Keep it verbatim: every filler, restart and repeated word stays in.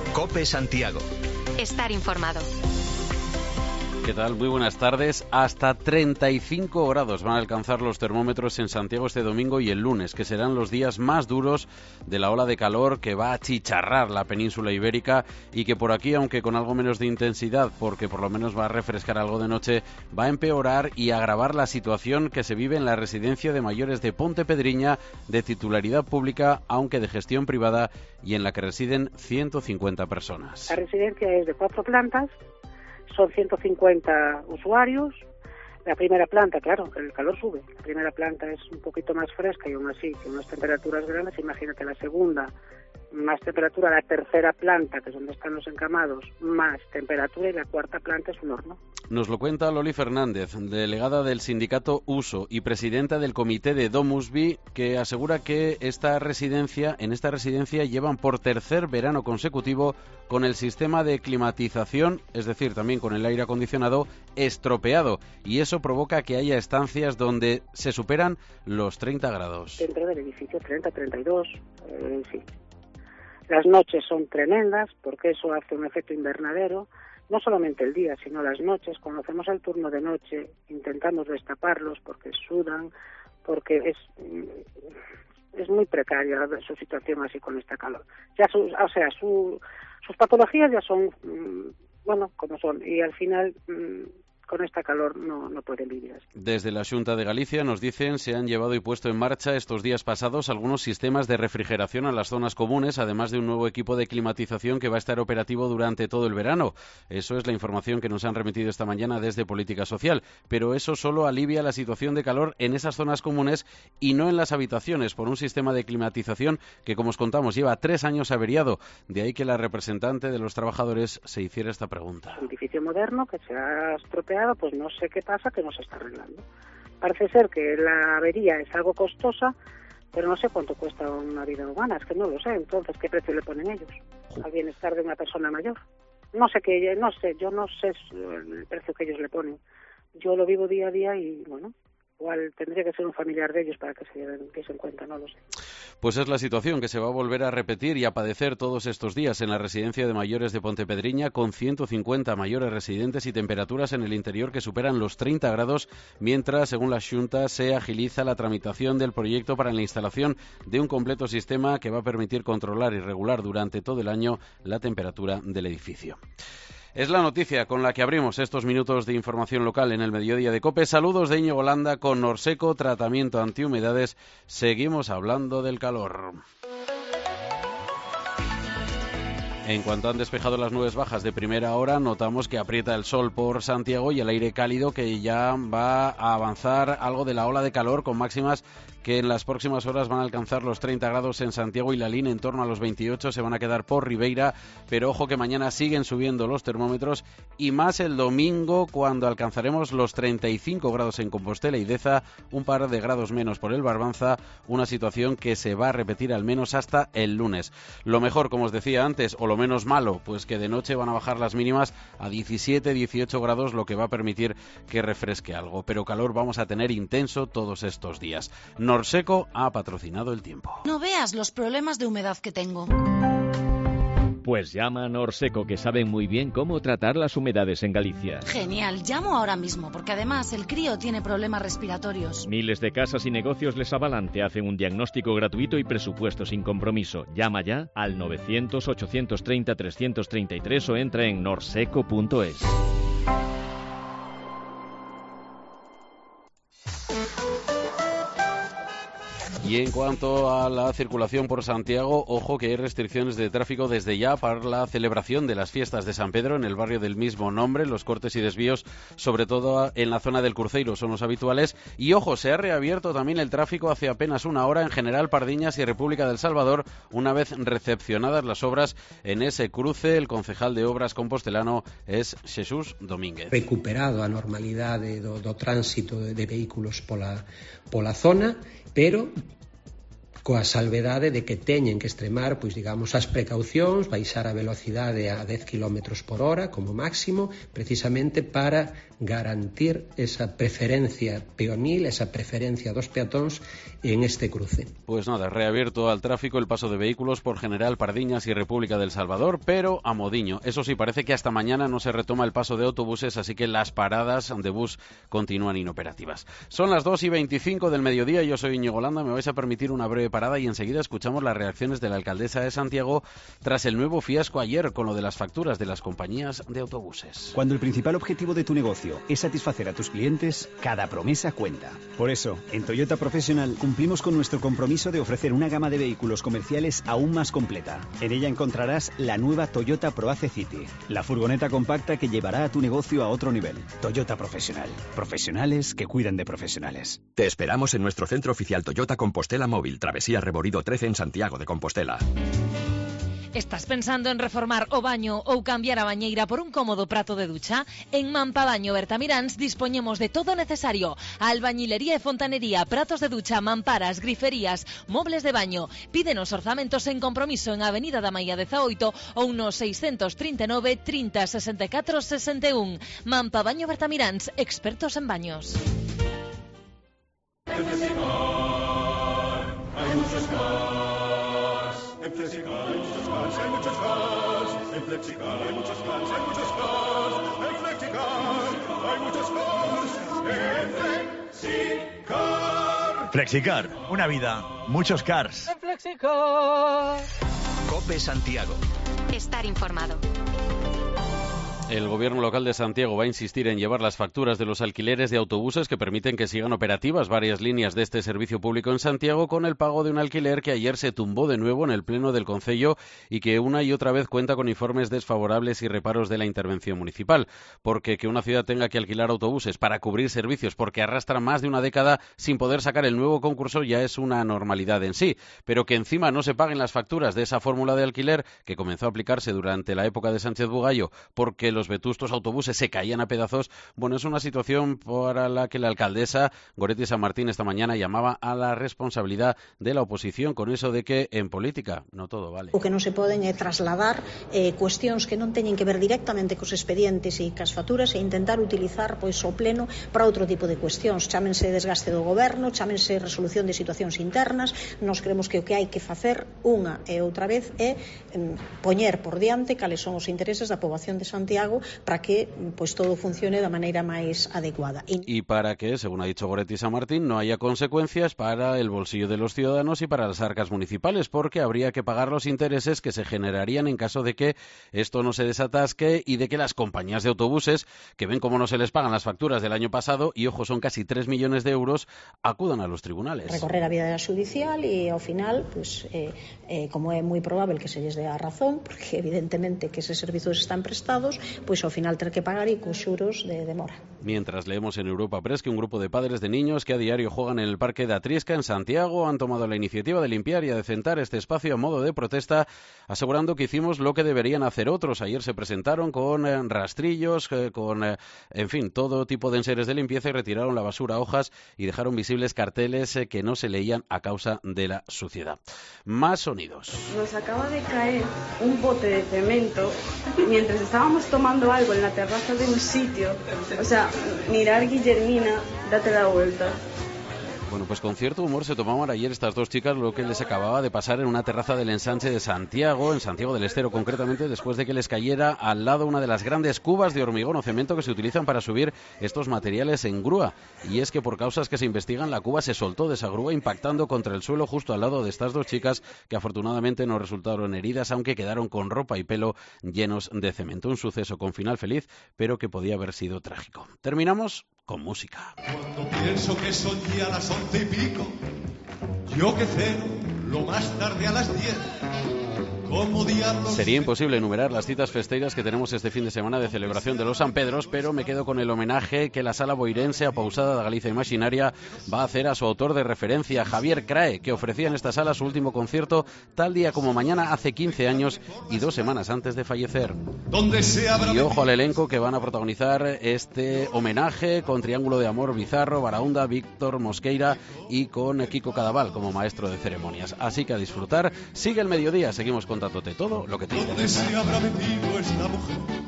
COPE Santiago. Estar informado. ¿Qué tal? Muy buenas tardes. Hasta treinta y cinco grados van a alcanzar los termómetros en Santiago este domingo y el lunes, que serán los días más duros de la ola de calor que va a achicharrar la península ibérica y que por aquí, aunque con algo menos de intensidad, porque por lo menos va a refrescar algo de noche, va a empeorar y agravar la situación que se vive en la residencia de mayores de Pontepedriña, de titularidad pública, aunque de gestión privada, y en la que residen ciento cincuenta personas. La residencia es de cuatro plantas. Son ciento cincuenta usuarios. La primera planta, claro, el calor sube. La primera planta es un poquito más fresca y aún así tiene unas temperaturas grandes. Imagínate la segunda, más temperatura. La tercera planta, que es donde están los encamados, más temperatura. Y la cuarta planta es un horno. Nos lo cuenta Loli Fernández, delegada del sindicato Uso y presidenta del comité de Domusby, que asegura que esta residencia, en esta residencia llevan por tercer verano consecutivo con el sistema de climatización, es decir, también con el aire acondicionado, estropeado, y eso provoca que haya estancias donde se superan los treinta grados. Dentro del edificio treinta, treinta y dos, eh, sí. Las noches son tremendas porque eso hace un efecto invernadero. No solamente el día, sino las noches. Cuando hacemos el turno de noche, intentamos destaparlos porque sudan, porque es es muy precaria su situación así con esta calor. Ya su, o sea, su, sus patologías ya son, bueno, como son, y al final con esta calor no, no pueden vivir así. Desde la Xunta de Galicia nos dicen se han llevado y puesto en marcha estos días pasados algunos sistemas de refrigeración a las zonas comunes, además de un nuevo equipo de climatización que va a estar operativo durante todo el verano. Eso es la información que nos han remitido esta mañana desde Política Social, pero eso solo alivia la situación de calor en esas zonas comunes y no en las habitaciones, por un sistema de climatización que, como os contamos, lleva tres años averiado. De ahí que la representante de los trabajadores se hiciera esta pregunta. Un edificio moderno que se ha estropeado, pues no sé qué pasa, que no se está arreglando. Parece ser que la avería es algo costosa, pero no sé cuánto cuesta una vida humana, es que no lo sé. Entonces, ¿qué precio le ponen ellos al bienestar de una persona mayor? No sé qué, no sé, yo no sé el precio que ellos le ponen. Yo lo vivo día a día y, bueno, igual tendría que ser un familiar de ellos para que se diesen cuenta, no lo sé. Pues es la situación que se va a volver a repetir y a padecer todos estos días en la residencia de mayores de Pontepedriña, con ciento cincuenta mayores residentes y temperaturas en el interior que superan los treinta grados, mientras, según la Xunta, se agiliza la tramitación del proyecto para la instalación de un completo sistema que va a permitir controlar y regular durante todo el año la temperatura del edificio. Es la noticia con la que abrimos estos minutos de información local en el mediodía de COPE. Saludos de Íñigo Landa con Norseco, tratamiento antihumedades. Seguimos hablando del calor. En cuanto han despejado las nubes bajas de primera hora, notamos que aprieta el sol por Santiago y el aire cálido que ya va a avanzar algo de la ola de calor, con máximas que en las próximas horas van a alcanzar los treinta grados en Santiago y Lalín, en torno a los veintiocho, se van a quedar por Ribeira, pero ojo que mañana siguen subiendo los termómetros y más el domingo, cuando alcanzaremos los treinta y cinco grados en Compostela y Deza, un par de grados menos por el Barbanza, una situación que se va a repetir al menos hasta el lunes. Lo mejor, como os decía antes, o lo menos malo, pues que de noche van a bajar las mínimas a diecisiete, dieciocho grados, lo que va a permitir que refresque algo, pero calor vamos a tener intenso todos estos días. Norseco ha patrocinado el tiempo. No veas los problemas de humedad que tengo. Pues llama a Norseco, que saben muy bien cómo tratar las humedades en Galicia. Genial, llamo ahora mismo, porque además el crío tiene problemas respiratorios. Miles de casas y negocios les avalan, te hacen un diagnóstico gratuito y presupuesto sin compromiso. Llama ya al novecientos, ochocientos treinta, trescientos treinta y tres o entra en norseco punto es. Y en cuanto a la circulación por Santiago, ojo que hay restricciones de tráfico desde ya para la celebración de las fiestas de San Pedro en el barrio del mismo nombre. Los cortes y desvíos, sobre todo en la zona del Cruceiro, son los habituales. Y ojo, se ha reabierto también el tráfico hace apenas una hora en General Pardiñas y República del Salvador, una vez recepcionadas las obras en ese cruce. El concejal de Obras compostelano es Xesús Domínguez. Recuperado a normalidade do, do tránsito de, de vehículos pola, pola zona, pero coa salvedade de que teñen que extremar, pois digamos, as precaucións, baixar a velocidade a dez kilómetros por hora como máximo, precisamente para garantir esa preferencia peonil, esa preferencia dos peatóns en este cruce. Pues nada, reabierto al tráfico el paso de vehículos por General Pardiñas y República del Salvador, pero a modiño. Eso sí, parece que hasta mañana no se retoma el paso de autobuses, así que las paradas de bus continúan inoperativas. Son las dos y veinticinco del mediodía, yo soy Íñigo Landa, me vais a permitir una breve parada y enseguida escuchamos las reacciones de la alcaldesa de Santiago tras el nuevo fiasco ayer con lo de las facturas de las compañías de autobuses. Cuando el principal objetivo de tu negocio es satisfacer a tus clientes, cada promesa cuenta. Por eso, en Toyota Professional cumplimos con nuestro compromiso de ofrecer una gama de vehículos comerciales aún más completa. En ella encontrarás la nueva Toyota ProAce City, la furgoneta compacta que llevará a tu negocio a otro nivel. Toyota Professional. Profesionales que cuidan de profesionales. Te esperamos en nuestro centro oficial Toyota Compostela Móvil, Travesía Reborido trece en Santiago de Compostela. Estás pensando en reformar o baño ou cambiar a bañeira por un cómodo prato de ducha? En Mampabaño Bertamiráns dispoñemos de todo necesario: albañilería e fontanería, pratos de ducha, mamparas, griferías, mobles de baño. Pídenos orzamentos en compromiso en Avenida da Maía dezaoito ou no seiscentos trinta e nove, trinta, sesenta e catro, sesenta e un. Mampabaño Bertamiráns, expertos en baños. En Flexicar hay muchos cars. En Flexicar hay muchos cars, hay muchos cars. En Flexicar hay muchos cars, hay muchos cars. En Flexicar hay muchos cars. En Flexicar. Flexicar, una vida, muchos cars. En Flexicar. COPE Santiago. Estar informado. El gobierno local de Santiago va a insistir en llevar las facturas de los alquileres de autobuses que permiten que sigan operativas varias líneas de este servicio público en Santiago con el pago de un alquiler que ayer se tumbó de nuevo en el pleno del concello y que una y otra vez cuenta con informes desfavorables y reparos de la intervención municipal. Porque que una ciudad tenga que alquilar autobuses para cubrir servicios porque arrastra más de una década sin poder sacar el nuevo concurso ya es una normalidad en sí. Pero que encima no se paguen las facturas de esa fórmula de alquiler que comenzó a aplicarse durante la época de Sánchez Bugallo porque los Los vetustos autobuses se caían a pedazos, bueno, es una situación para la que la alcaldesa Goretti San Martín esta mañana llamaba a la responsabilidad de la oposición con eso de que en política no todo vale. O que non se poden é trasladar eh, cuestións que non teñen que ver directamente cos expedientes e cas facturas e intentar utilizar pois o pleno para outro tipo de cuestións, chámense desgaste do goberno, chámense resolución de situacións internas. Nós creemos que o que hai que facer unha e outra vez é eh, poñer por diante cales son os intereses da poboación de Santiago para que pues todo funcione de manera máis adecuada. Y... y para que, según ha dicho Goretti San Martín, no haya consecuencias para el bolsillo de los ciudadanos y para las arcas municipales, porque habría que pagar los intereses que se generarían en caso de que esto no se desatasque y de que las compañías de autobuses, que ven cómo no se les pagan las facturas del año pasado, y ojo, son casi tres millones de euros, acudan a los tribunales. Recorrer a vía judicial y ao final, pues, eh, eh, como é moi probable que se lles dé a razón, porque evidentemente que esos servizos están prestados, pues ao final ter que pagar y con xuros de demora. Mientras leemos en Europa Press que un grupo de padres de niños que a diario juegan en el Parque de Atriesca en Santiago han tomado la iniciativa de limpiar y adecentar este espacio a modo de protesta, asegurando que hicimos lo que deberían hacer otros. Ayer se presentaron con eh, rastrillos, eh, con, eh, en fin, todo tipo de enseres de limpieza y retiraron la basura, hojas y dejaron visibles carteles eh, que no se leían a causa de la suciedad. Más sonidos. Nos acaba de caer un bote de cemento mientras estábamos tomando algo en la terraza de un sitio. O sea, mirar, Guillermina, date la vuelta. Bueno, pues con cierto humor se tomaban ayer estas dos chicas lo que les acababa de pasar en una terraza del ensanche de Santiago, en Santiago del Estero concretamente, después de que les cayera al lado una de las grandes cubas de hormigón o cemento que se utilizan para subir estos materiales en grúa. Y es que por causas que se investigan, la cuba se soltó de esa grúa impactando contra el suelo justo al lado de estas dos chicas que afortunadamente no resultaron heridas, aunque quedaron con ropa y pelo llenos de cemento. Un suceso con final feliz, pero que podía haber sido trágico. Terminamos con música. Cuando pienso que son ya las once y pico, yo que ceno lo más tarde a las diez, Sería imposible enumerar las citas festeiras que tenemos este fin de semana de celebración de los San Pedros, pero me quedo con el homenaje que la Sala Boirense a Pausada de Galicia Imaginaria va a hacer a su autor de referencia, Javier Crae, que ofrecía en esta sala su último concierto tal día como mañana hace quince años y dos semanas antes de fallecer. Y ojo al elenco que van a protagonizar este homenaje con Triángulo de Amor, Bizarro, Baraunda, Víctor Mosqueira y con Kiko Cadaval como maestro de ceremonias. Así que a disfrutar. Sigue el mediodía, seguimos contándote todo lo que te interesa. ¿Dónde se habrá metido esta mujer?